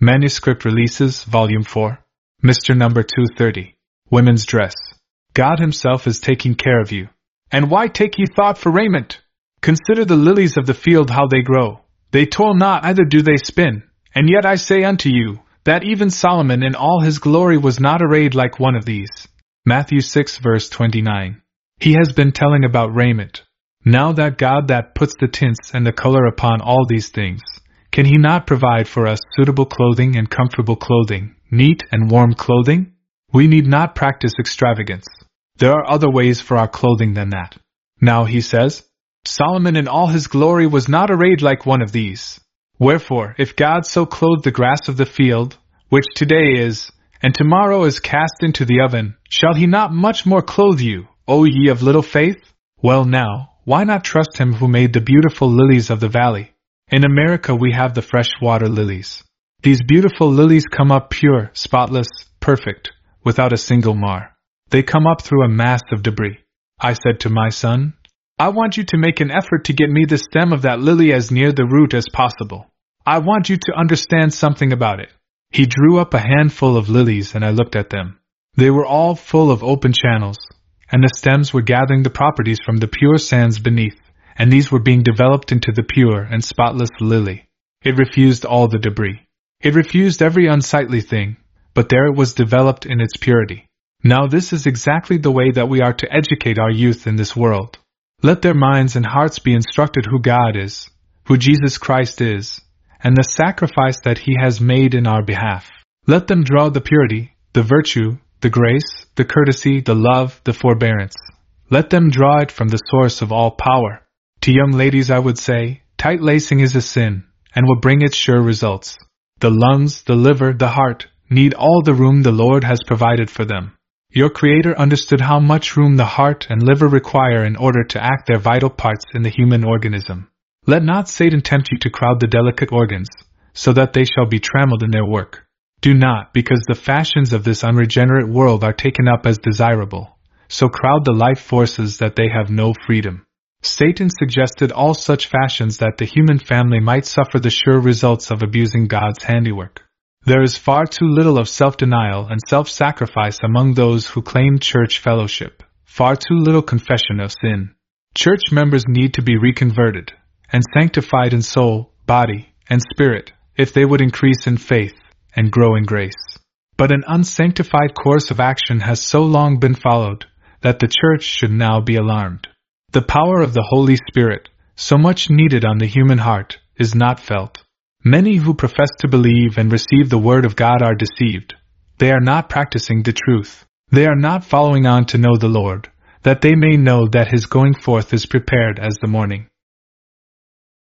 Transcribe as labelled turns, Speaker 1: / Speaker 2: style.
Speaker 1: Manuscript Releases, Volume 4. Mr. Number 230. Women's Dress. God Himself is taking care of you. And why take ye thought for raiment? Consider the lilies of the field how they grow. They toil not, neither do they spin. And yet I say unto you, that even Solomon in all his glory was not arrayed like one of these. Matthew 6 verse 29. He has been telling about raiment. Now that God that puts the tints and the color upon all these things, can He not provide for us suitable clothing and comfortable clothing, neat and warm clothing? We need not practice extravagance. There are other ways for our clothing than that. Now He says, Solomon in all his glory was not arrayed like one of these. Wherefore, if God so clothed the grass of the field, which today is, and tomorrow is cast into the oven, shall He not much more clothe you, O ye of little faith? Well now, why not trust Him who made the beautiful lilies of the valley? In America we have the freshwater lilies. These beautiful lilies come up pure, spotless, perfect, without a single mar. They come up through a mass of debris. I said to my son, I want you to make an effort to get me the stem of that lily as near the root as possible. I want you to understand something about it. He drew up a handful of lilies and I looked at them. They were all full of open channels, and the stems were gathering the properties from the pure sands beneath, and these were being developed into the pure and spotless lily. It refused all the debris. It refused every unsightly thing, but there it was developed in its purity. Now this is exactly the way that we are to educate our youth in this world. Let their minds and hearts be instructed who God is, who Jesus Christ is, and the sacrifice that He has made in our behalf. Let them draw the purity, the virtue, the grace, the courtesy, the love, the forbearance. Let them draw it from the source of all power. To young ladies I would say, tight lacing is a sin, and will bring its sure results. The lungs, the liver, the heart, need all the room the Lord has provided for them. Your Creator understood how much room the heart and liver require in order to act their vital parts in the human organism. Let not Satan tempt you to crowd the delicate organs, so that they shall be trammeled in their work. Do not, because the fashions of this unregenerate world are taken up as desirable, so crowd the life forces that they have no freedom. Satan suggested all such fashions that the human family might suffer the sure results of abusing God's handiwork. There is far too little of self-denial and self-sacrifice among those who claim church fellowship, far too little confession of sin. Church members need to be reconverted and sanctified in soul, body, and spirit, if they would increase in faith and grow in grace. But an unsanctified course of action has so long been followed that the church should now be alarmed. The power of the Holy Spirit, so much needed on the human heart, is not felt. Many who profess to believe and receive the Word of God are deceived. They are not practicing the truth. They are not following on to know the Lord, that they may know that His going forth is prepared as the morning.